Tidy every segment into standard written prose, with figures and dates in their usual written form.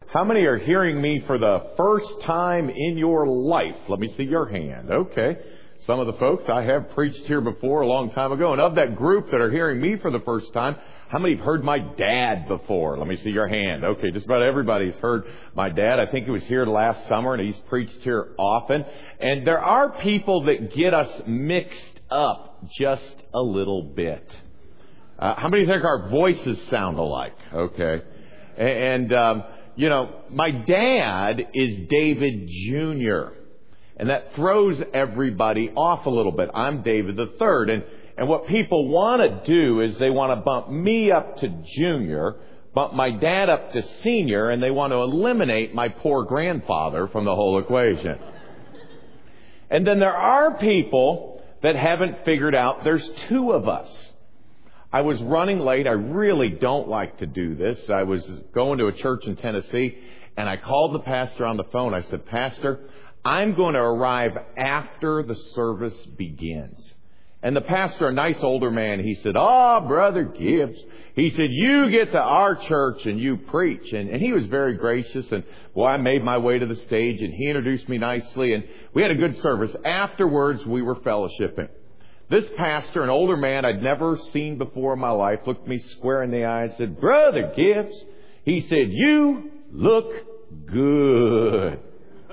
How many are hearing me for the first time in your life? Let me see your hand. Okay. Some of the folks, I have preached here before a long time ago. And of that group that are hearing me for the first time, how many have heard my dad before? Let me see your hand. Okay, just about everybody's heard my dad. I think he was here last summer and he's preached here often. And there are people that get us mixed up just a little bit. How many think our voices sound alike? Okay. And my dad is David Jr., and that throws everybody off a little bit. I'm David the Third. And what people want to do is they want to bump me up to Junior, bump my dad up to Senior, and they want to eliminate my poor grandfather from the whole equation. And then there are people that haven't figured out there's two of us. I was running late. I really don't like to do this. I was going to a church in Tennessee, and I called the pastor on the phone. I said, Pastor, I'm going to arrive after the service begins. And the pastor, a nice older man, he said, Brother Gibbs. He said, you get to our church and you preach. And he was very gracious. And I made my way to the stage and he introduced me nicely. And we had a good service. Afterwards, we were fellowshipping. This pastor, an older man I'd never seen before in my life, looked me square in the eye and said, Brother Gibbs, he said, you look good.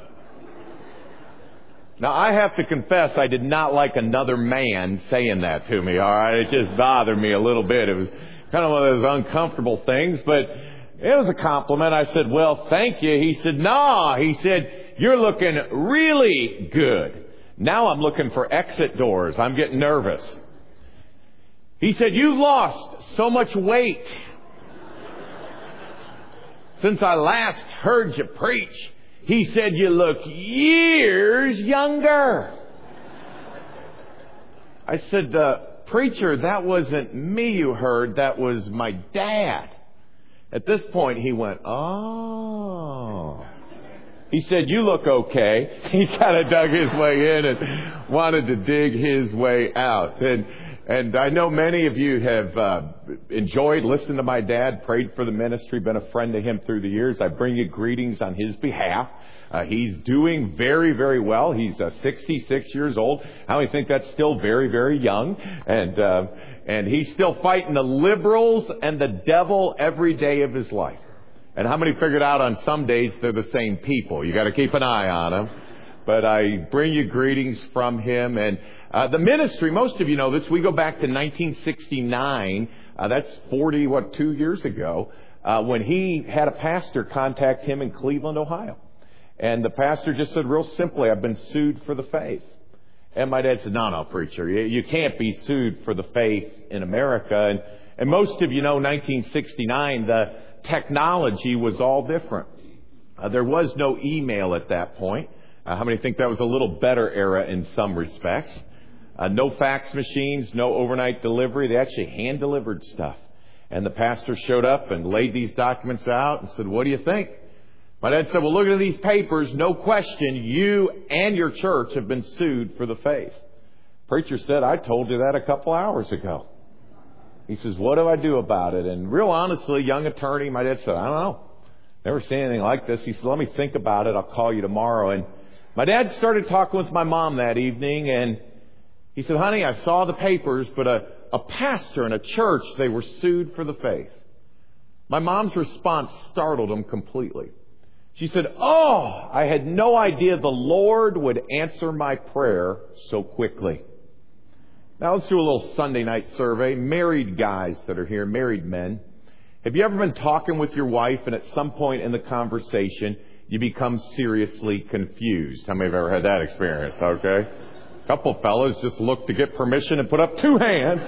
Now, I have to confess, I did not like another man saying that to me, all right? It just bothered me a little bit. It was kind of one of those uncomfortable things, but it was a compliment. I said, well, thank you. He said, no. He said, you're looking really good. Now I'm looking for exit doors. I'm getting nervous. He said, you've lost so much weight since I last heard you preach. He said, you look years younger. I said, preacher, that wasn't me you heard. That was my dad. At this point, he went, oh. He said, you look okay. He kind of dug his way in and wanted to dig his way out. And I know many of you have enjoyed listening to my dad, prayed for the ministry, been a friend to him through the years. I bring you greetings on his behalf. He's doing very, very well. He's 66 years old. How many think that's still very, very young? And he's still fighting the liberals and the devil every day of his life. And how many figured out on some days they're the same people? You got to keep an eye on them. But I bring you greetings from him. And the ministry, most of you know this, we go back to 1969. That's 2 years ago, when he had a pastor contact him in Cleveland, Ohio. And the pastor just said real simply, I've been sued for the faith. And my dad said, no, preacher, you can't be sued for the faith in America. And most of you know 1969, the technology was all different. There was no email at that point. How many think that was a little better era in some respects? No fax machines, no overnight delivery. They actually hand-delivered stuff. And the pastor showed up and laid these documents out and said, what do you think? My dad said, well, look at these papers. No question, you and your church have been sued for the faith. Preacher said, I told you that a couple hours ago. He says, what do I do about it? And real honestly, young attorney, my dad said, I don't know. Never seen anything like this. He said, let me think about it. I'll call you tomorrow. And my dad started talking with my mom that evening, and he said, honey, I saw the papers, but a pastor in a church, they were sued for the faith. My mom's response startled him completely. She said, I had no idea the Lord would answer my prayer so quickly. Now let's do a little Sunday night survey. Married guys that are here, married men. Have you ever been talking with your wife and at some point in the conversation you become seriously confused? How many have ever had that experience? Okay. A couple fellows just looked to get permission and put up two hands.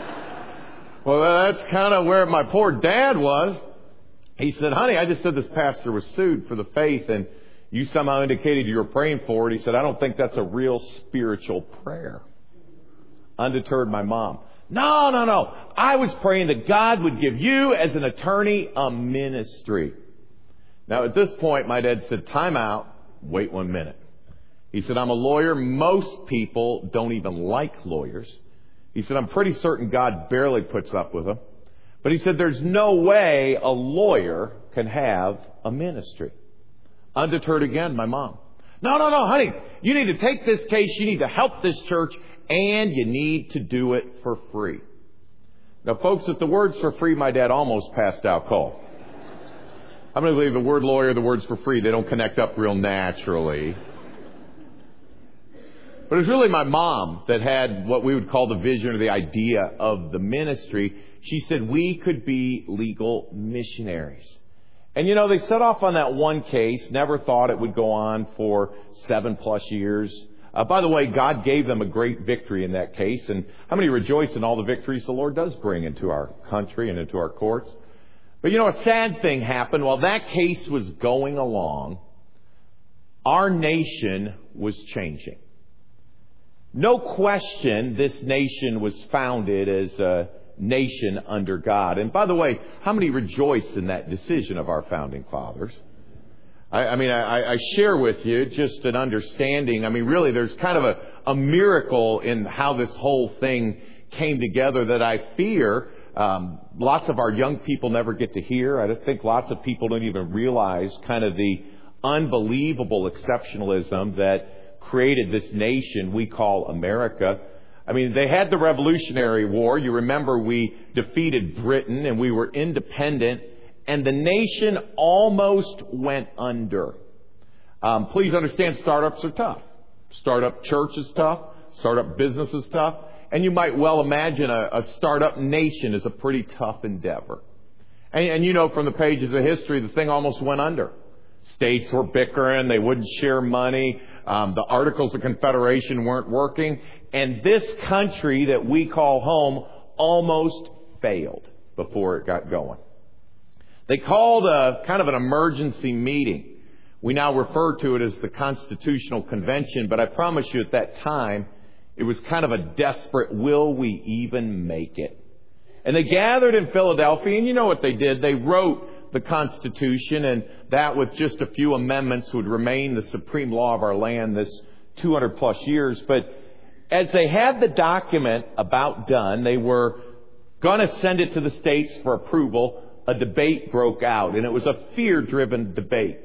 Well, that's kind of where my poor dad was. He said, honey, I just said this pastor was sued for the faith and you somehow indicated you were praying for it. He said, I don't think that's a real spiritual prayer. Undeterred, my mom. No. I was praying that God would give you as an attorney a ministry. Now, at this point, my dad said, time out. Wait 1 minute. He said, I'm a lawyer. Most people don't even like lawyers. He said, I'm pretty certain God barely puts up with them. But he said there's no way a lawyer can have a ministry. Undeterred again, my mom. No, honey. You need to take this case. You need to help this church. And you need to do it for free. Now, folks, at the words for free, my dad almost passed out cold. I'm going to believe the word lawyer, the words for free, they don't connect up real naturally. But it was really my mom that had what we would call the vision or the idea of the ministry. She said we could be legal missionaries. And they set off on that one case, never thought it would go on for 7+ years. By the way, God gave them a great victory in that case. And how many rejoice in all the victories the Lord does bring into our country and into our courts? But a sad thing happened. While that case was going along, our nation was changing. No question, this nation was founded as a nation under God. And by the way, how many rejoice in that decision of our founding fathers? I share with you just an understanding. Really, there's kind of a miracle in how this whole thing came together that I fear lots of our young people never get to hear. I think lots of people don't even realize kind of the unbelievable exceptionalism that created this nation we call America. They had the Revolutionary War. You remember we defeated Britain and we were independent. And the nation almost went under. Please understand, startups are tough. Startup church is tough. Startup business is tough. And you might well imagine a startup nation is a pretty tough endeavor. And from the pages of history, the thing almost went under. States were bickering. They wouldn't share money. The Articles of Confederation weren't working. And this country that we call home almost failed before it got going. They called a kind of an emergency meeting. We now refer to it as the Constitutional Convention, but I promise you at that time, it was kind of a desperate, will we even make it? And they gathered in Philadelphia, and you know what they did? They wrote the Constitution, and that with just a few amendments would remain the supreme law of our land this 200+ years. But as they had the document about done, they were going to send it to the states for approval. A debate broke out, and it was a fear-driven debate.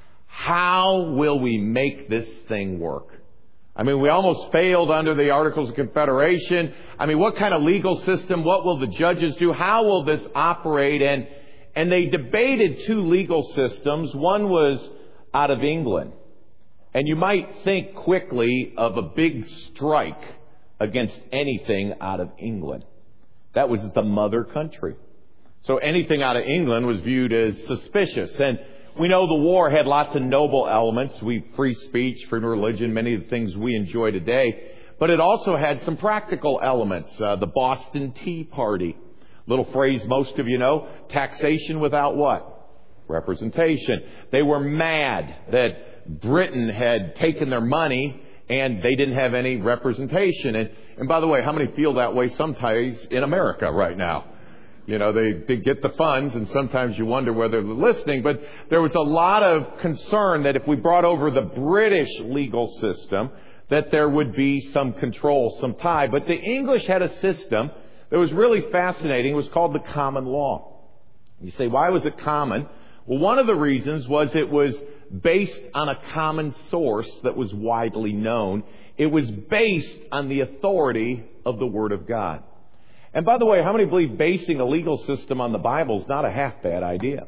How will we make this thing work? We almost failed under the Articles of Confederation. What kind of legal system? What will the judges do? How will this operate? And they debated two legal systems. One was out of England. And you might think quickly of a big strike against anything out of England. That was the mother country. So anything out of England was viewed as suspicious. And we know the war had lots of noble elements. Free speech, freedom of religion, many of the things we enjoy today. But it also had some practical elements. The Boston Tea Party. Little phrase most of you know. Taxation without what? Representation. They were mad that Britain had taken their money and they didn't have any representation. And by the way, how many feel that way sometimes in America right now? They get the funds, and sometimes you wonder whether they're listening. But there was a lot of concern that if we brought over the British legal system, that there would be some control, some tie. But the English had a system that was really fascinating. It was called the common law. You say, why was it common? Well, one of the reasons was it was based on a common source that was widely known. It was based on the authority of the Word of God. And by the way, how many believe basing a legal system on the Bible is not a half bad idea?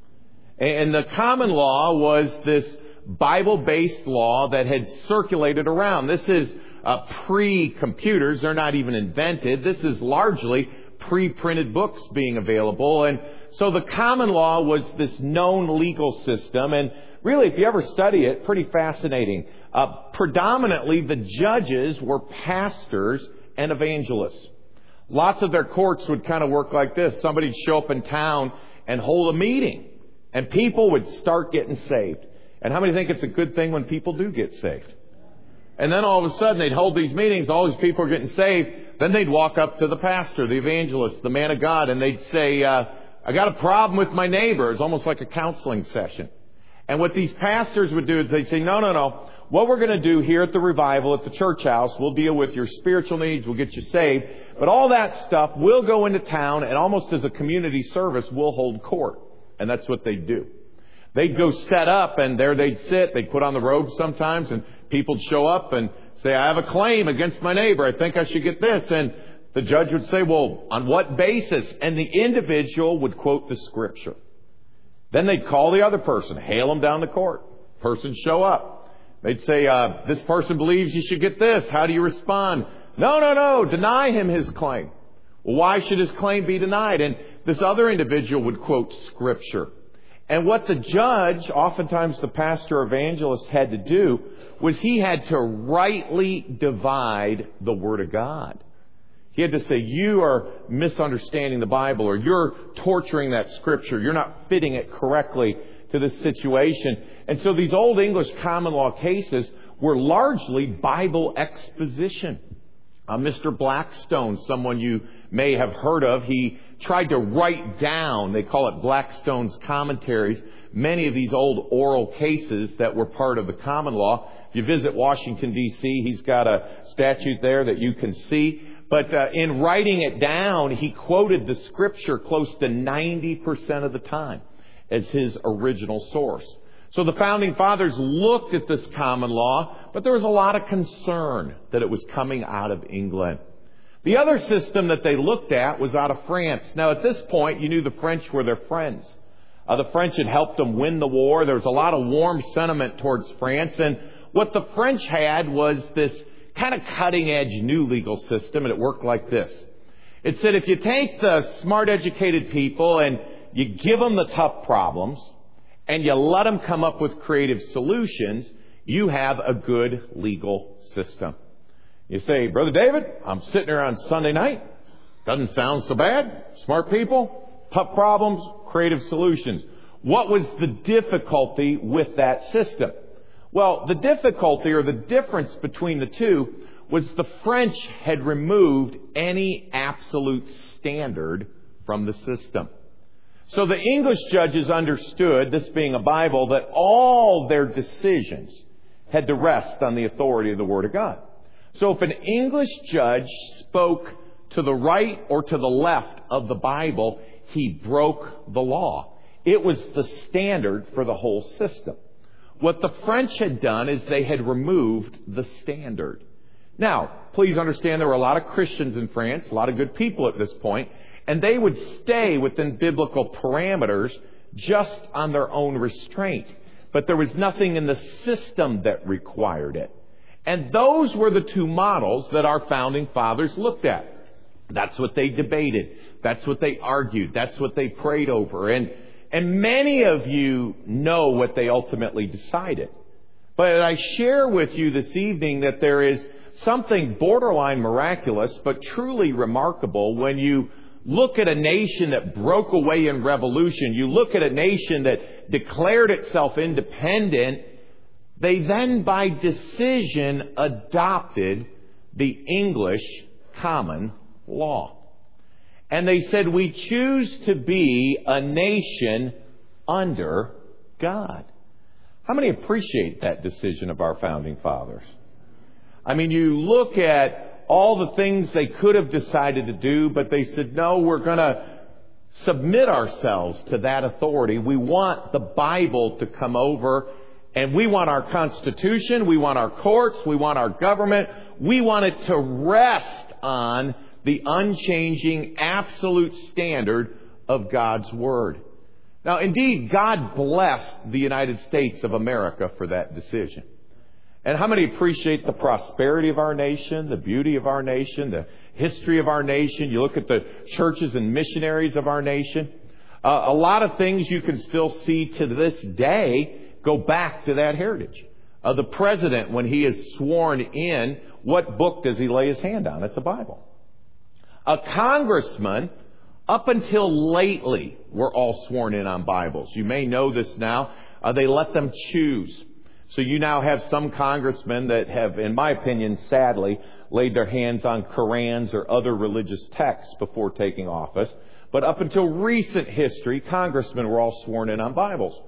And the common law was this Bible-based law that had circulated around. This is pre-computers. They're not even invented. This is largely pre-printed books being available. And so the common law was this known legal system. And really, if you ever study it, pretty fascinating. Predominantly, the judges were pastors and evangelists. Lots of their courts would kind of work like this. Somebody'd show up in town and hold a meeting, and people would start getting saved. And how many think it's a good thing when people do get saved? And then all of a sudden they'd hold these meetings, all these people are getting saved. Then they'd walk up to the pastor, the evangelist, the man of God, and they'd say, I got a problem with my neighbor. It's almost like a counseling session. And what these pastors would do is they'd say, no. What we're going to do here at the revival, at the church house, we'll deal with your spiritual needs, we'll get you saved. But all that stuff, we'll go into town and almost as a community service, we'll hold court. And that's what they'd do. They'd go set up and there they'd sit. They'd put on the robes sometimes and people'd show up and say, I have a claim against my neighbor. I think I should get this. And the judge would say, well, on what basis? And the individual would quote the scripture. Then they'd call the other person, hail them down to court. Person show up. They'd say, this person believes you should get this. How do you respond? No. Deny him his claim. Well, why should his claim be denied? And this other individual would quote scripture. And what the judge, oftentimes the pastor or evangelist, had to do was he had to rightly divide the Word of God. He had to say, you are misunderstanding the Bible, or you're torturing that scripture. You're not fitting it correctly to this situation. And so these old English common law cases were largely Bible exposition. Mr. Blackstone, someone you may have heard of, he tried to write down, they call it Blackstone's commentaries, many of these old oral cases that were part of the common law. If you visit Washington, D.C., he's got a statute there that you can see. But in writing it down, he quoted the scripture close to 90% of the time as his original source. So the Founding Fathers looked at this common law, but there was a lot of concern that it was coming out of England. The other system that they looked at was out of France. Now, at this point, you knew the French were their friends. The French had helped them win the war. There was a lot of warm sentiment towards France. And what the French had was this kind of cutting-edge new legal system, and it worked like this. It said if you take the smart, educated people and you give them the tough problems, and you let them come up with creative solutions, you have a good legal system. You say, Brother David, I'm sitting here on Sunday night. Doesn't sound so bad. Smart people, tough problems, creative solutions. What was the difficulty with that system? Well, the difficulty or the difference between the two was the French had removed any absolute standard from the system. So the English judges understood, this being a Bible, that all their decisions had to rest on the authority of the Word of God. So if an English judge spoke to the right or to the left of the Bible, he broke the law. It was the standard for the whole system. What the French had done is they had removed the standard. Now, please understand there were a lot of Christians in France, a lot of good people at this point, and they would stay within biblical parameters just on their own restraint. But there was nothing in the system that required it. And those were the two models that our Founding Fathers looked at. That's what they debated. That's what they argued. That's what they prayed over. And many of you know what they ultimately decided. But I share with you this evening that there is something borderline miraculous, but truly remarkable when you look at a nation that broke away in revolution. You look at a nation that declared itself independent. They then, by decision, adopted the English common law. And they said, we choose to be a nation under God. How many appreciate that decision of our Founding Fathers? I mean, you look at all the things they could have decided to do, but they said, no, we're going to submit ourselves to that authority. We want the Bible to come over, and we want our Constitution, we want our courts, we want our government, we want it to rest on the unchanging, absolute standard of God's Word. Now, indeed, God blessed the United States of America for that decision. And how many appreciate the prosperity of our nation, the beauty of our nation, the history of our nation? You look at the churches and missionaries of our nation. A lot of things you can still see to this day go back to that heritage. The president, when he is sworn in, what book does he lay his hand on? It's a Bible. A congressman, up until lately, were all sworn in on Bibles. You may know this now. They let them choose. So you now have some congressmen that have, in my opinion, sadly, laid their hands on Korans or other religious texts before taking office. But up until recent history, congressmen were all sworn in on Bibles.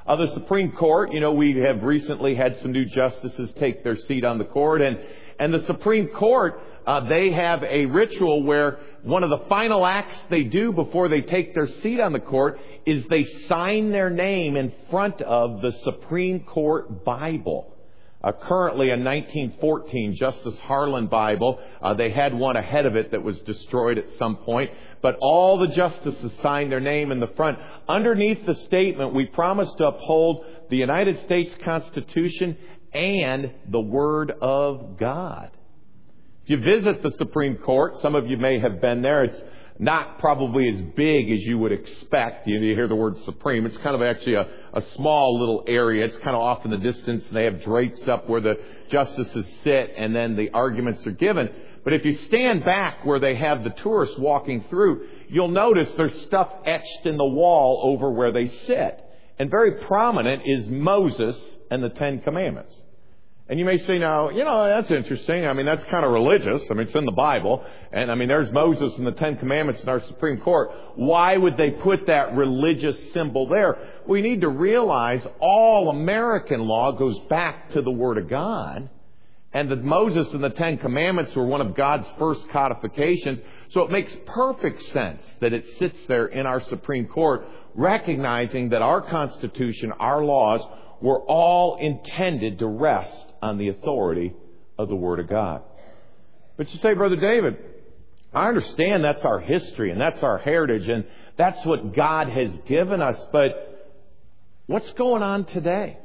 The Supreme Court, we have recently had some new justices take their seat on the court, and the Supreme Court, they have a ritual where one of the final acts they do before they take their seat on the court is they sign their name in front of the Supreme Court Bible. Currently a 1914 Justice Harlan Bible. They had one ahead of it that was destroyed at some point. But all the justices signed their name in the front. Underneath the statement, we promise to uphold the United States Constitution and the Word of God. If you visit the Supreme Court, some of you may have been there. It's not probably as big as you would expect. You hear the word Supreme. It's kind of actually a small little area. It's kind of off in the distance. And they have drapes up where the justices sit and then the arguments are given. But if you stand back where they have the tourists walking through, you'll notice there's stuff etched in the wall over where they sit. And very prominent is Moses and the Ten Commandments. And you may say, now, that's interesting. I mean, that's kind of religious. I mean, it's in the Bible. And, there's Moses and the Ten Commandments in our Supreme Court. Why would they put that religious symbol there? We need to realize all American law goes back to the Word of God. And that Moses and the Ten Commandments were one of God's first codifications. So it makes perfect sense that it sits there in our Supreme Court, recognizing that our Constitution, our laws, were all intended to rest on the authority of the Word of God. But you say, Brother David, I understand that's our history and that's our heritage and that's what God has given us, but what's going on today?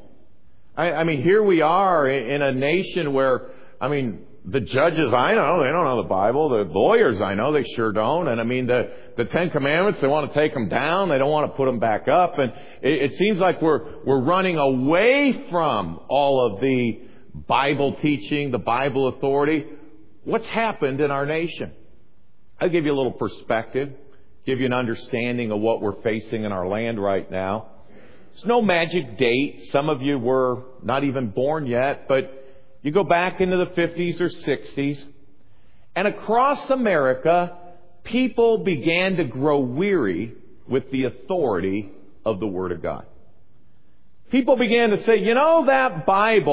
Here we are in a nation where, the judges I know, they don't know the Bible. The lawyers I know, they sure don't. And the Ten Commandments, they want to take them down. They don't want to put them back up. And it seems like we're running away from all of the Bible teaching, the Bible authority. What's happened in our nation? I'll give you a little perspective, give you an understanding of what we're facing in our land right now. It's no magic date. Some of you were not even born yet, but you go back into the 50s or 60s, and across America, people began to grow weary with the authority of the Word of God. People began to say, that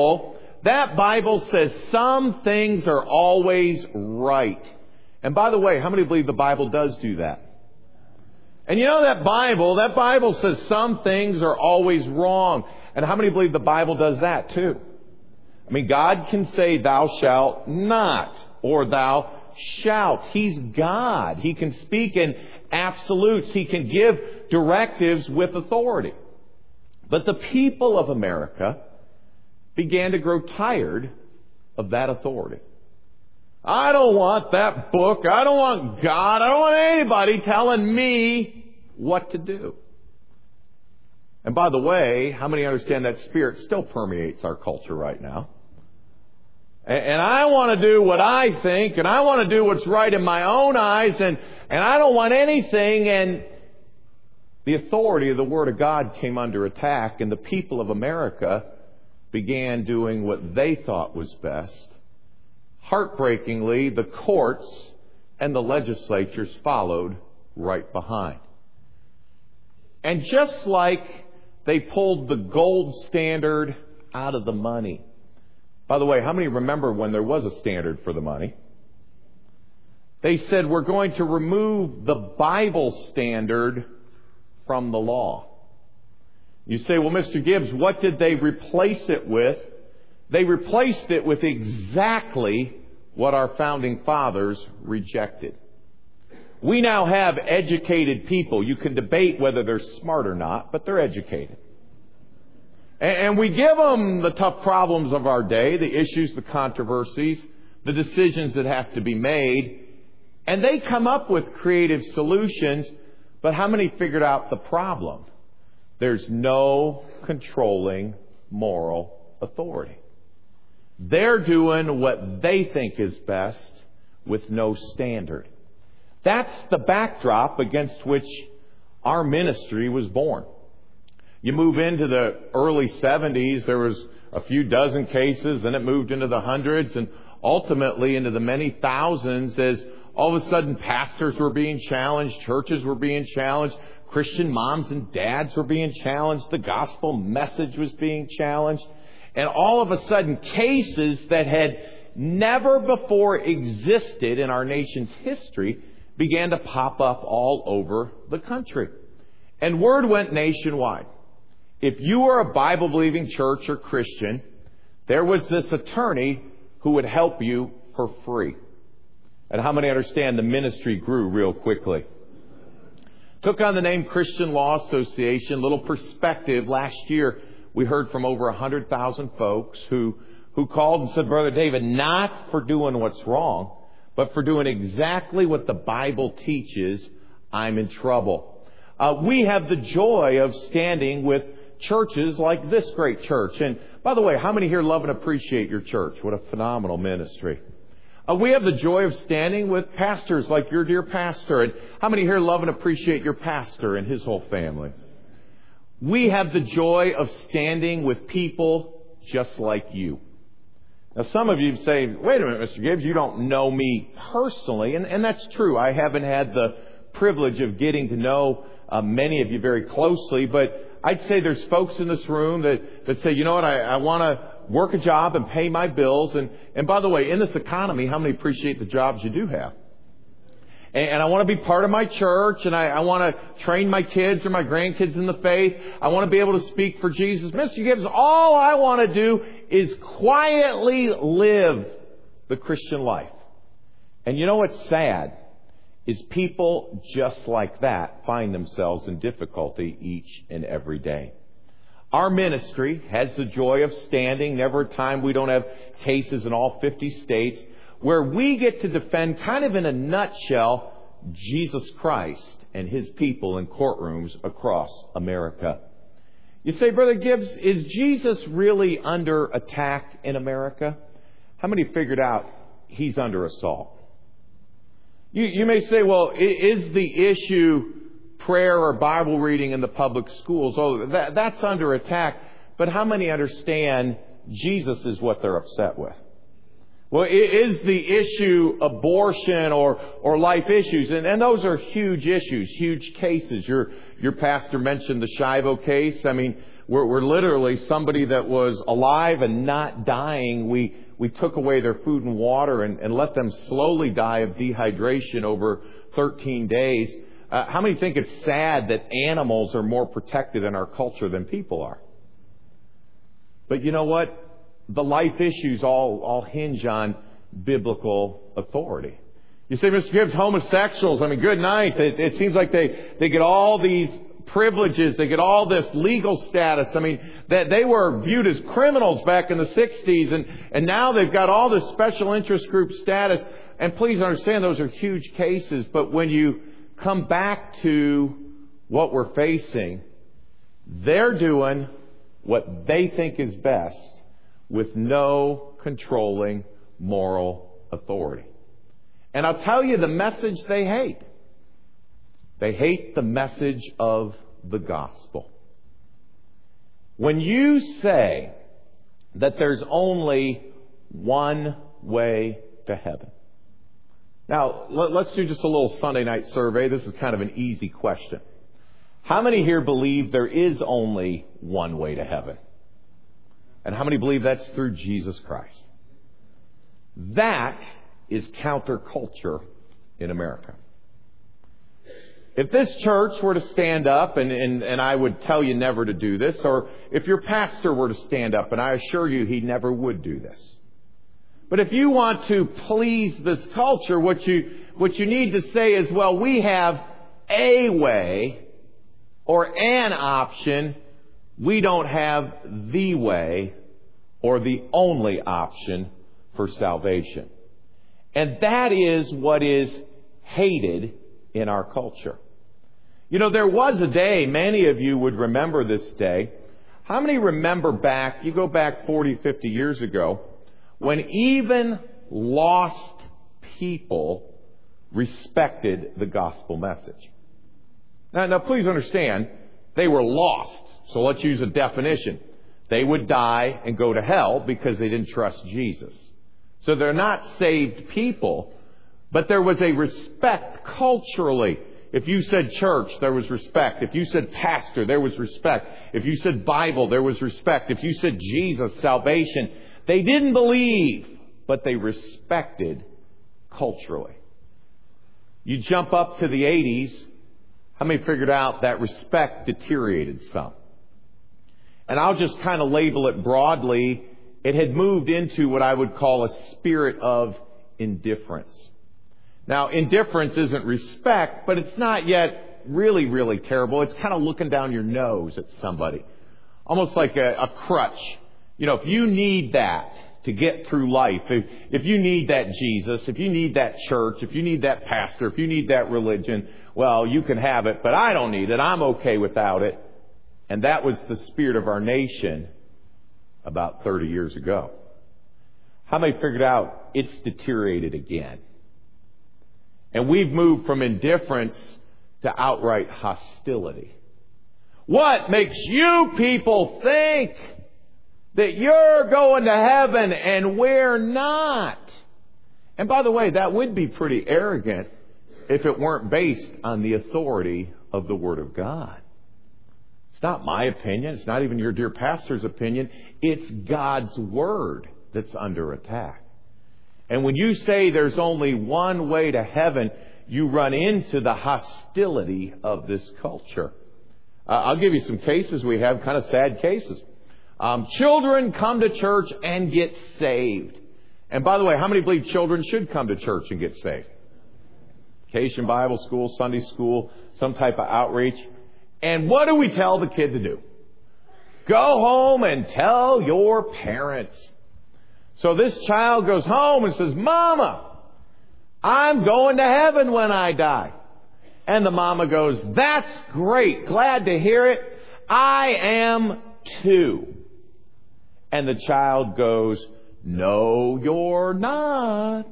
Bible says some things are always right. And by the way, how many believe the Bible does do that? And that Bible says some things are always wrong. And how many believe the Bible does that too? God can say, thou shalt not, or thou shalt. He's God. He can speak in absolutes. He can give directives with authority. But the people of America began to grow tired of that authority. I don't want that book. I don't want God. I don't want anybody telling me what to do. And by the way, how many understand that spirit still permeates our culture right now? And I want to do what I think, and I want to do what's right in my own eyes, and I don't want anything. And the authority of the Word of God came under attack, and the people of America began doing what they thought was best. Heartbreakingly, the courts and the legislatures followed right behind. And just like they pulled the gold standard out of the money. By the way, how many remember when there was a standard for the money? They said, we're going to remove the Bible standard from the law. You say, well, Mr. Gibbs, what did they replace it with? They replaced it with exactly what our founding fathers rejected. We now have educated people. You can debate whether they're smart or not, but they're educated. And we give them the tough problems of our day, the issues, the controversies, the decisions that have to be made. And they come up with creative solutions. But how many figured out the problem? There's no controlling moral authority. They're doing what they think is best with no standard. That's the backdrop against which our ministry was born. You move into the early 70s, there was a few dozen cases, then it moved into the hundreds, and ultimately into the many thousands as all of a sudden pastors were being challenged, churches were being challenged, Christian moms and dads were being challenged. The gospel message was being challenged. And all of a sudden, cases that had never before existed in our nation's history began to pop up all over the country. And word went nationwide. If you were a Bible-believing church or Christian, there was this attorney who would help you for free. And how many understand the ministry grew real quickly? Took on the name Christian Law Association. Little perspective, last year we heard from over 100,000 folks who called and said, Brother David, not for doing what's wrong, but for doing exactly what the Bible teaches, I'm in trouble. We have the joy of standing with churches like this great church. And by the way, how many here love and appreciate your church? What a phenomenal ministry. We have the joy of standing with pastors like your dear pastor. And how many here love and appreciate your pastor and his whole family? We have the joy of standing with people just like you. Now, some of you say, wait a minute, Mr. Gibbs, you don't know me personally. And that's true. I haven't had the privilege of getting to know many of you very closely. But I'd say there's folks in this room that say, you know what, I want to work a job and pay my bills. And by the way, in this economy, how many appreciate the jobs you do have? And I want to be part of my church, and I want to train my kids or my grandkids in the faith. I want to be able to speak for Jesus. Mr. Gibbs, all I want to do is quietly live the Christian life. And you know what's sad is people just like that find themselves in difficulty each and every day. Our ministry has the joy of standing. Never a time we don't have cases in all 50 states where we get to defend, kind of in a nutshell, Jesus Christ and His people in courtrooms across America. You say, Brother Gibbs, is Jesus really under attack in America? How many figured out He's under assault? You may say, well, is the issue prayer or Bible reading in the public schools? Oh, that's under attack. But how many understand Jesus is what they're upset with? Well, is the issue abortion or life issues? And those are huge issues, huge cases. Your pastor mentioned the Shivo case. I mean, we're literally somebody that was alive and not dying. We took away their food and water and let them slowly die of dehydration over 13 days. How many think it's sad that animals are more protected in our culture than people are? But you know what? The life issues all hinge on biblical authority. You say, Mr. Gibbs, homosexuals, I mean, good night. It seems like they get all these privileges. They get all this legal status. I mean, that they were viewed as criminals back in the 60s, and now they've got all this special interest group status. And please understand, those are huge cases. But when you come back to what we're facing, they're doing what they think is best with no controlling moral authority. And I'll tell you the message they hate. They hate the message of the gospel. When you say that there's only one way to heaven. Now, let's do just a little Sunday night survey. This is kind of an easy question. How many here believe there is only one way to heaven? And how many believe that's through Jesus Christ? That is counterculture in America. If this church were to stand up, and I would tell you never to do this, or if your pastor were to stand up, and I assure you he never would do this. But if you want to please this culture, what you need to say is, well, we have a way or an option. We don't have the way or the only option for salvation. And that is what is hated in our culture. You know, there was a day, many of you would remember this day. How many remember back, you go back 40, 50 years ago, when even lost people respected the gospel message? Now please understand, they were lost. So let's use a definition. They would die and go to hell because they didn't trust Jesus. So they're not saved people, but there was a respect culturally. If you said church, there was respect. If you said pastor, there was respect. If you said Bible, there was respect. If you said Jesus, salvation, they didn't believe, but they respected culturally. You jump up to the 80s, how many figured out that respect deteriorated some? And I'll just kind of label it broadly. It had moved into what I would call a spirit of indifference. Now, indifference isn't respect, but it's not yet really, really terrible. It's kind of looking down your nose at somebody. Almost like a crutch. You know, if you need that to get through life, if you need that Jesus, if you need that church, if you need that pastor, if you need that religion, well, you can have it, but I don't need it. I'm okay without it. And that was the spirit of our nation about 30 years ago. How many figured out it's deteriorated again? And we've moved from indifference to outright hostility. What makes you people think that you're going to heaven and we're not? And by the way, that would be pretty arrogant if it weren't based on the authority of the Word of God. It's not my opinion. It's not even your dear pastor's opinion. It's God's Word that's under attack. And when you say there's only one way to heaven, you run into the hostility of this culture. I'll give you some cases we have, kind of sad cases. Children come to church and get saved. And by the way, how many believe children should come to church and get saved? Vacation Bible school, Sunday school, some type of outreach. And what do we tell the kid to do? Go home and tell your parents. So this child goes home and says, Mama, I'm going to heaven when I die. And the mama goes, that's great. Glad to hear it. I am too. And the child goes, no, you're not.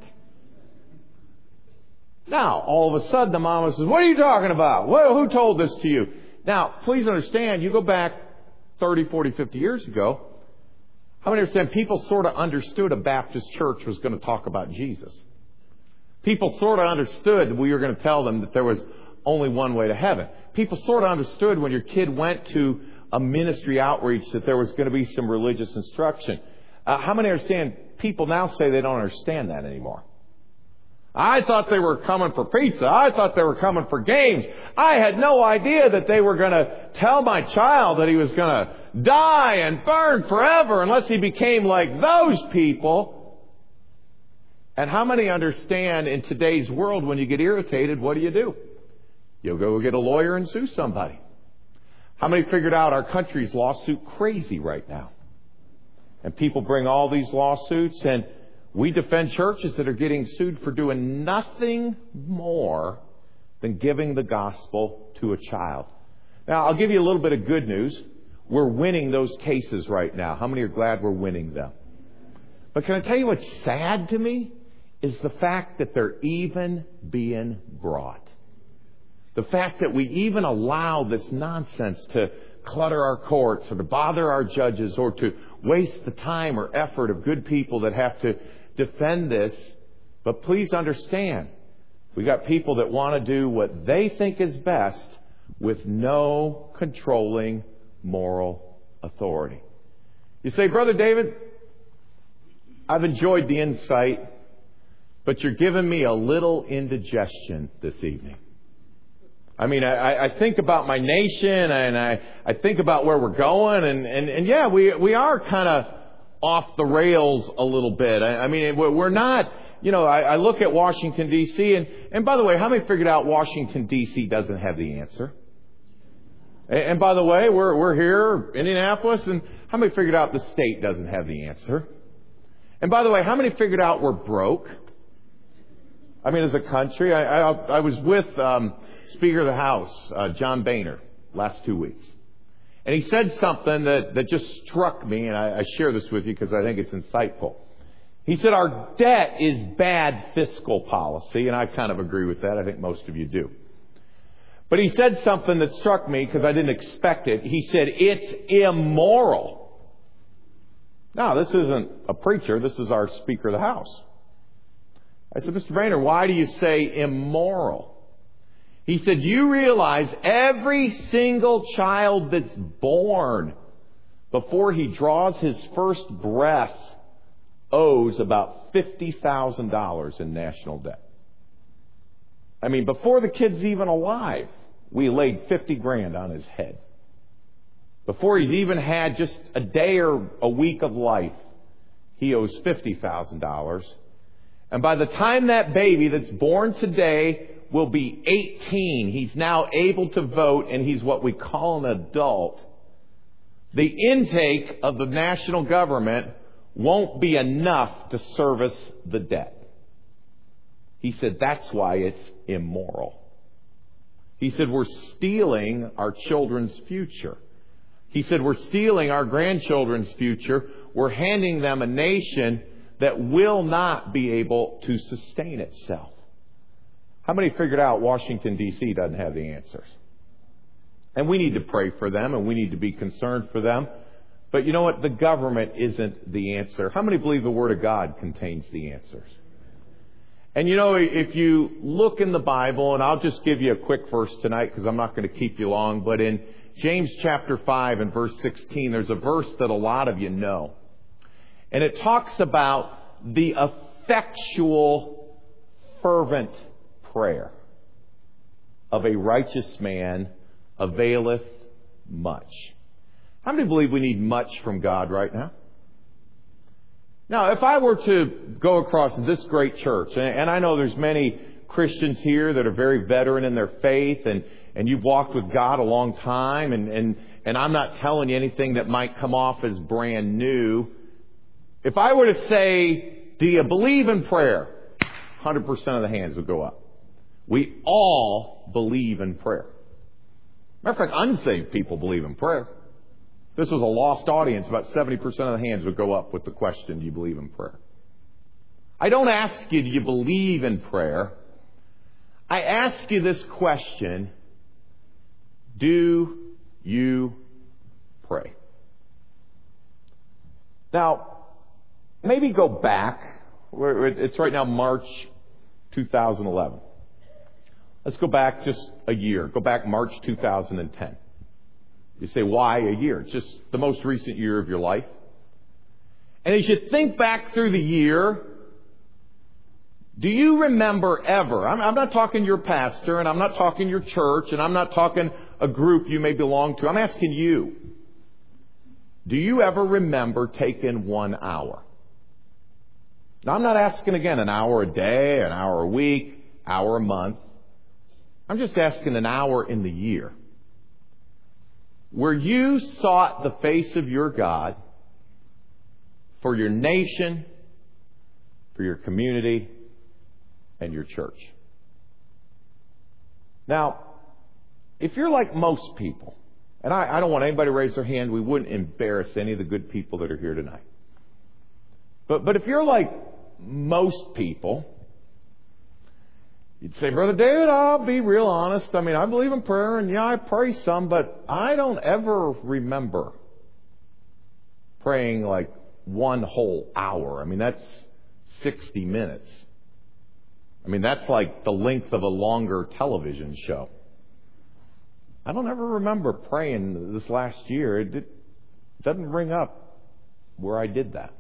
Now, all of a sudden, the mama says, what are you talking about? Who told this to you? Now, please understand, you go back 30, 40, 50 years ago, how many understand people sort of understood a Baptist church was going to talk about Jesus? People sort of understood we were going to tell them that there was only one way to heaven. People sort of understood when your kid went to a ministry outreach that there was going to be some religious instruction. How many understand people now say they don't understand that anymore? I thought they were coming for pizza. I thought they were coming for games. I had no idea that they were going to tell my child that he was going to die and burn forever unless he became like those people. And how many understand in today's world when you get irritated, what do? You'll go get a lawyer and sue somebody. How many figured out our country's lawsuit crazy right now? And people bring all these lawsuits, and we defend churches that are getting sued for doing nothing more than giving the gospel to a child. Now, I'll give you a little bit of good news. We're winning those cases right now. How many are glad we're winning them? But can I tell you what's sad to me? Is the fact that they're even being brought. The fact that we even allow this nonsense to clutter our courts or to bother our judges or to waste the time or effort of good people that have to defend this. But please understand, we got people that want to do what they think is best with no controlling moral authority. You say, Brother David, I've enjoyed the insight, but you're giving me a little indigestion this evening. I mean, I think about my nation and I think about where we're going and yeah, we are kind of off the rails a little bit. I mean, we're not, you know, I look at Washington, D.C. and by the way, how many figured out Washington, D.C. doesn't have the answer? And by the way, we're here, Indianapolis, and how many figured out the state doesn't have the answer? And by the way, how many figured out we're broke? I mean, as a country, I was with Speaker of the House, John Boehner, last 2 weeks. And he said something that just struck me, and I share this with you because I think it's insightful. He said, our debt is bad fiscal policy, and I kind of agree with that. I think most of you do. But he said something that struck me because I didn't expect it. He said, it's immoral. Now, this isn't a preacher. This is our Speaker of the House. I said, Mr. Boehner, why do you say immoral? He said, you realize every single child that's born before he draws his first breath owes about $50,000 in national debt. I mean, before the kid's even alive, we laid 50 grand on his head. Before he's even had just a day or a week of life, he owes $50,000. And by the time that baby that's born today will be 18, he's now able to vote and he's what we call an adult. The intake of the national government won't be enough to service the debt. He said that's why it's immoral. He said we're stealing our children's future. He said we're stealing our grandchildren's future. We're handing them a nation that will not be able to sustain itself. How many figured out Washington, D.C. doesn't have the answers? And we need to pray for them and we need to be concerned for them. But you know what? The government isn't the answer. How many believe the Word of God contains the answers? And you know, if you look in the Bible, and I'll just give you a quick verse tonight because I'm not going to keep you long, but in James chapter 5 and verse 16, there's a verse that a lot of you know. And it talks about the effectual, fervent prayer of a righteous man availeth much. How many believe we need much from God right now? Now, if I were to go across this great church, and I know there's many Christians here that are very veteran in their faith, and you've walked with God a long time, and I'm not telling you anything that might come off as brand new. If I were to say, do you believe in prayer? 100% of the hands would go up. We all believe in prayer. Matter of fact, unsaved people believe in prayer. If this was a lost audience, about 70% of the hands would go up with the question, do you believe in prayer? I don't ask you, do you believe in prayer? I ask you this question, do you pray? Now, maybe go back. It's right now March 2011. Let's go back just a year. Go back March 2010. You say, why a year? It's just the most recent year of your life. And as you think back through the year, do you remember ever, I'm not talking your pastor, and I'm not talking your church, and I'm not talking a group you may belong to. I'm asking you, do you ever remember taking 1 hour? Now, I'm not asking again an hour a day, an hour a week, hour a month. I'm just asking an hour in the year where you sought the face of your God for your nation, for your community, and your church. Now, if you're like most people, and I don't want anybody to raise their hand, we wouldn't embarrass any of the good people that are here tonight. But if you're like most people, you'd say, Brother David, I'll be real honest. I mean, I believe in prayer, and yeah, I pray some, but I don't ever remember praying like 1 whole hour. I mean, that's 60 minutes. I mean, that's like the length of a longer television show. I don't ever remember praying this last year. It doesn't ring up where I did that.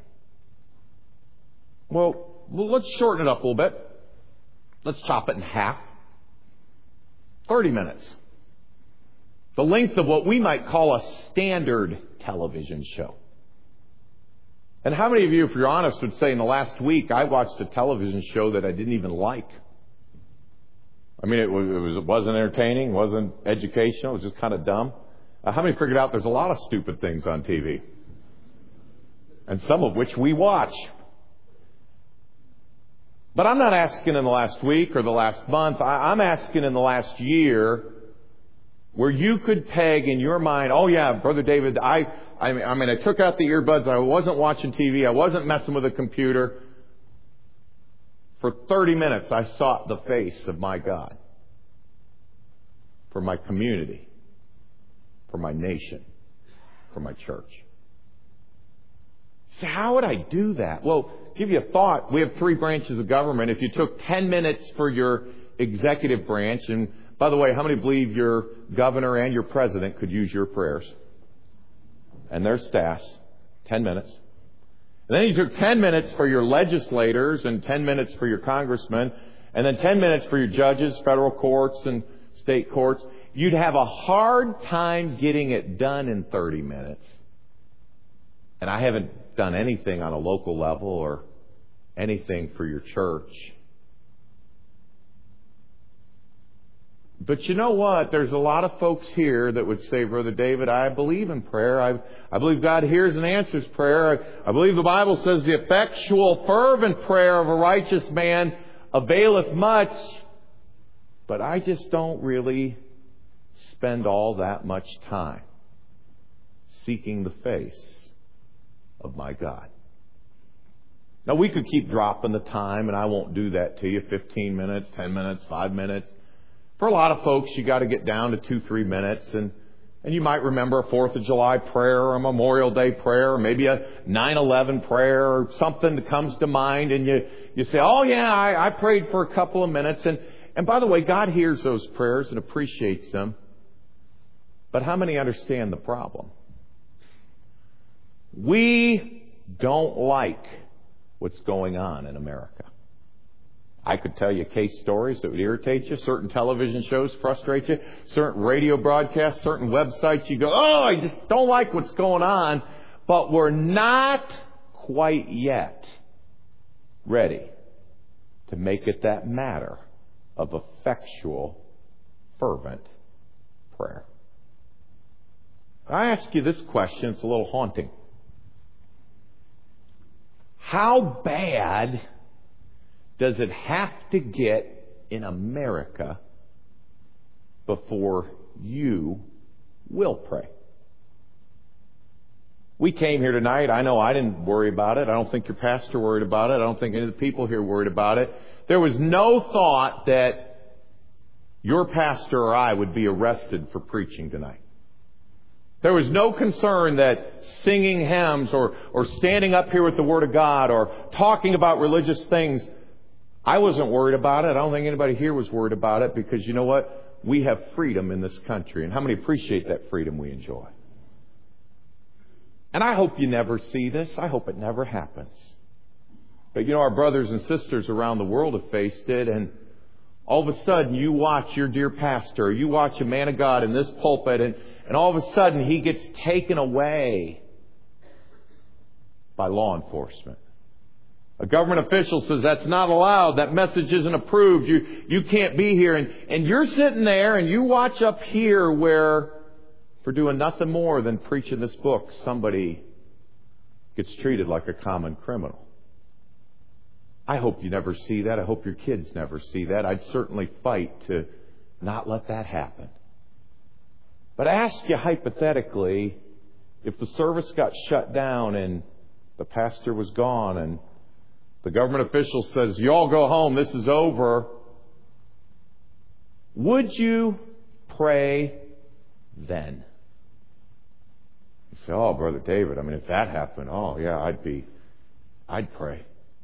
Well, let's shorten it up a little bit. Let's chop it in half. 30 minutes. The length of what we might call a standard television show. And how many of you, if you're honest, would say in the last week I watched a television show that I didn't even like? I mean, it wasn't entertaining, wasn't educational, it was just kind of dumb. How many figured out there's a lot of stupid things on TV? And some of which we watch. But I'm not asking in the last week or the last month. I'm asking in the last year where you could peg in your mind, oh yeah, Brother David, I took out the earbuds. I wasn't watching TV. I wasn't messing with a computer. For 30 minutes, I sought the face of my God for my community, for my nation, for my church. So how would I do that? Well, give you a thought. We have 3 branches of government. If you took 10 minutes for your executive branch, and By the way, how many believe your governor and your president could use your prayers? And their staffs. 10 minutes. And then you took 10 minutes for your legislators and 10 minutes for your congressmen and then 10 minutes for your judges, federal courts and state courts. You'd have a hard time getting it done in 30 minutes. And I haven't done anything on a local level or anything for your church. But you know what? There's a lot of folks here that would say, Brother David, I believe in prayer. I believe God hears and answers prayer. I believe the Bible says the effectual, fervent prayer of a righteous man availeth much. But I just don't really spend all that much time seeking the face of my God. Now, we could keep dropping the time, and I won't do that to you. 15 minutes, 10 minutes, 5 minutes. For a lot of folks, you got to get down to 2-3 minutes, and you might remember a 4th of July prayer or a Memorial Day prayer or maybe a 9/11 prayer or something that comes to mind, and you say, oh yeah, I prayed for a couple of minutes. And by the way, God hears those prayers and appreciates them. But how many understand the problem? We don't like what's going on in America. I could tell you case stories that would irritate you. Certain television shows frustrate you. Certain radio broadcasts, certain websites, you go, oh, I just don't like what's going on. But we're not quite yet ready to make it that matter of effectual, fervent prayer. I ask you this question. It's a little haunting. How bad does it have to get in America before you will pray? We came here tonight. I know I didn't worry about it. I don't think your pastor worried about it. I don't think any of the people here worried about it. There was no thought that your pastor or I would be arrested for preaching tonight. There was no concern that singing hymns or standing up here with the Word of God or talking about religious things, I wasn't worried about it. I don't think anybody here was worried about it because you know what? We have freedom in this country. And how many appreciate that freedom we enjoy? And I hope you never see this. I hope it never happens. But you know, our brothers and sisters around the world have faced it. And all of a sudden you watch your dear pastor, or you watch a man of God in this pulpit, and all of a sudden he gets taken away by law enforcement. A government official says that's not allowed. That message isn't approved. You can't be here. And you're sitting there and you watch up here where, for doing nothing more than preaching this book, somebody gets treated like a common criminal. I hope you never see that. I hope your kids never see that. I'd certainly fight to not let that happen. But I ask you hypothetically, if the service got shut down and the pastor was gone and the government official says, you all go home, this is over, would you pray then? You say, oh, Brother David, I mean, if that happened, oh yeah, I'd pray.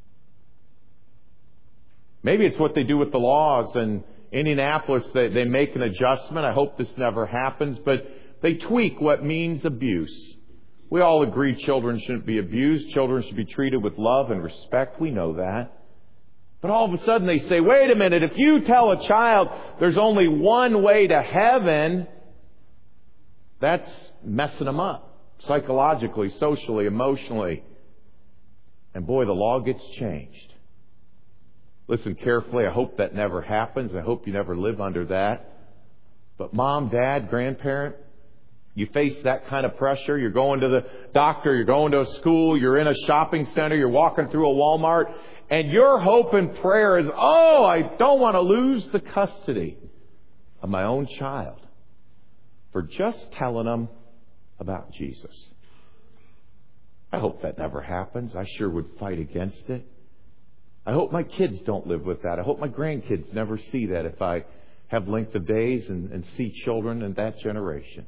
Maybe it's what they do with the laws in Indianapolis. They make an adjustment. I hope this never happens, but they tweak what means abuse. We all agree children shouldn't be abused. Children should be treated with love and respect. We know that. But all of a sudden they say, wait a minute, if you tell a child there's only one way to heaven, that's messing them up psychologically, socially, emotionally. And boy, the law gets changed. Listen carefully. I hope that never happens. I hope you never live under that. But mom, dad, grandparent, you face that kind of pressure. You're going to the doctor. You're going to a school. You're in a shopping center. You're walking through a Walmart. And your hope and prayer is, oh, I don't want to lose the custody of my own child for just telling them about Jesus. I hope that never happens. I sure would fight against it. I hope my kids don't live with that. I hope my grandkids never see that if I have length of days and see children in that generation.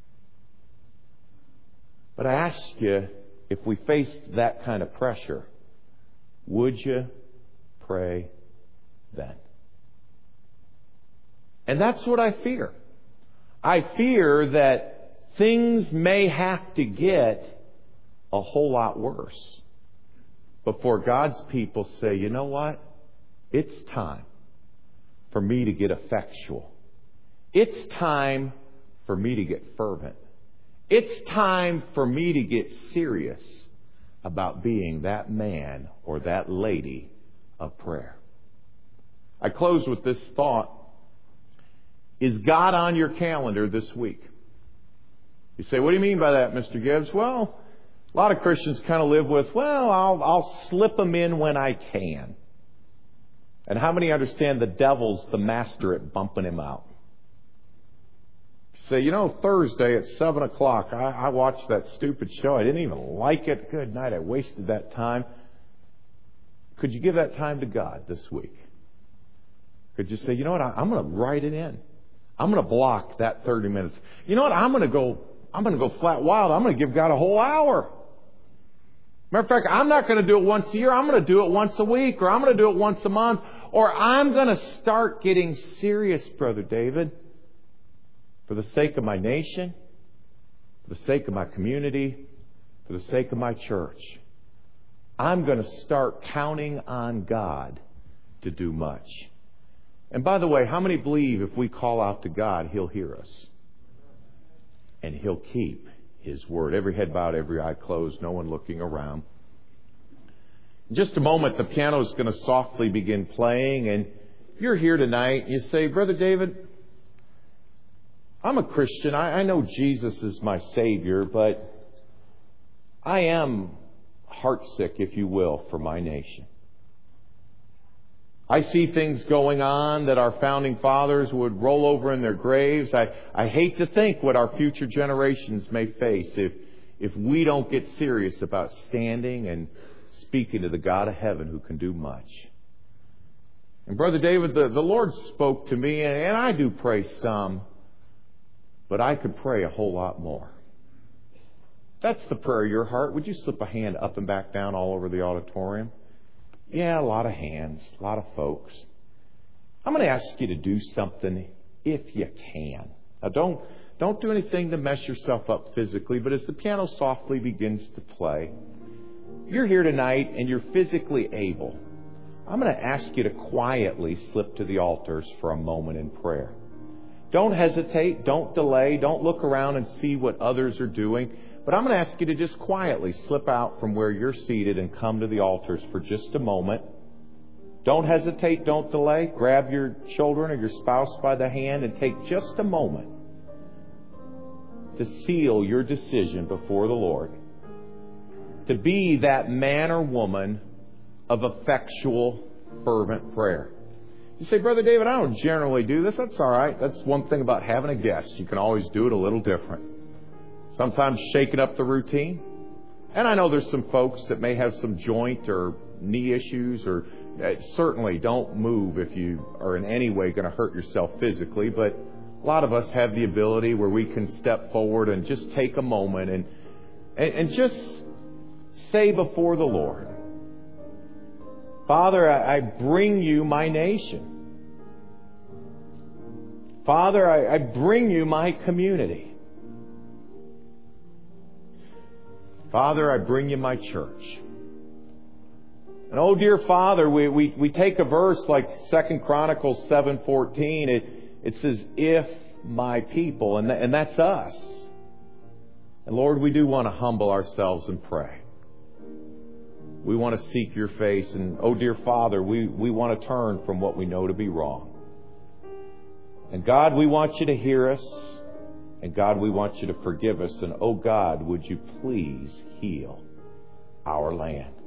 But I ask you, if we faced that kind of pressure, would you pray then? And that's what I fear. I fear that things may have to get a whole lot worse before God's people say, you know what? It's time for me to get effectual. It's time for me to get fervent. It's time for me to get serious about being that man or that lady of prayer. I close with this thought. Is God on your calendar this week? You say, what do you mean by that, Mr. Gibbs? Well, a lot of Christians kind of live with, well, I'll slip them in when I can. And how many understand the devil's the master at bumping him out? You say, Thursday at 7 o'clock, I watched that stupid show. I didn't even like it. Good night. I wasted that time. Could you give that time to God this week? Could you say, you know what? I'm going to write it in. I'm going to block that 30 minutes. You know what? I'm going to go flat wild. I'm going to give God a whole hour. Matter of fact, I'm not going to do it once a year. I'm going to do it once a week, or I'm going to do it once a month, or I'm going to start getting serious, Brother David, for the sake of my nation, for the sake of my community, for the sake of my church. I'm going to start counting on God to do much. And by the way, how many believe if we call out to God, He'll hear us? And He'll keep His word. Every head bowed, every eye closed, no one looking around. In just a moment, the piano is going to softly begin playing. And you're here tonight, and you say, Brother David, I'm a Christian. I know Jesus is my Savior, but I am heartsick, if you will, for my nation. I see things going on that our founding fathers would roll over in their graves. I hate to think what our future generations may face if we don't get serious about standing and speaking to the God of heaven who can do much. And Brother David, the Lord spoke to me, and I do pray some, but I could pray a whole lot more. That's the prayer of your heart. Would you slip a hand up and back down all over the auditorium? Yeah, a lot of hands, a lot of folks. I'm going to ask you to do something if you can. Now, don't do anything to mess yourself up physically, but as the piano softly begins to play, you're here tonight and you're physically able. I'm going to ask you to quietly slip to the altars for a moment in prayer. Don't hesitate, don't delay, don't look around and see what others are doing. But I'm going to ask you to just quietly slip out from where you're seated and come to the altars for just a moment. Don't hesitate, don't delay. Grab your children or your spouse by the hand and take just a moment to seal your decision before the Lord. To be that man or woman of effectual, fervent prayer. You say, Brother David, I don't generally do this. That's all right. That's one thing about having a guest. You can always do it a little different. Sometimes shaking up the routine. And I know there's some folks that may have some joint or knee issues, or certainly don't move if you are in any way going to hurt yourself physically. But a lot of us have the ability where we can step forward and just take a moment and just say before the Lord, Father, I bring you my nation. Father, I bring you my community. Father, I bring you my church. And oh, dear Father, we take a verse like 2 Chronicles 7:14. It says, if my people, and that's us. And Lord, we do want to humble ourselves and pray. We want to seek your face. And oh, dear Father, we want to turn from what we know to be wrong. And God, we want you to hear us. And God, we want you to forgive us. And oh God, would you please heal our land?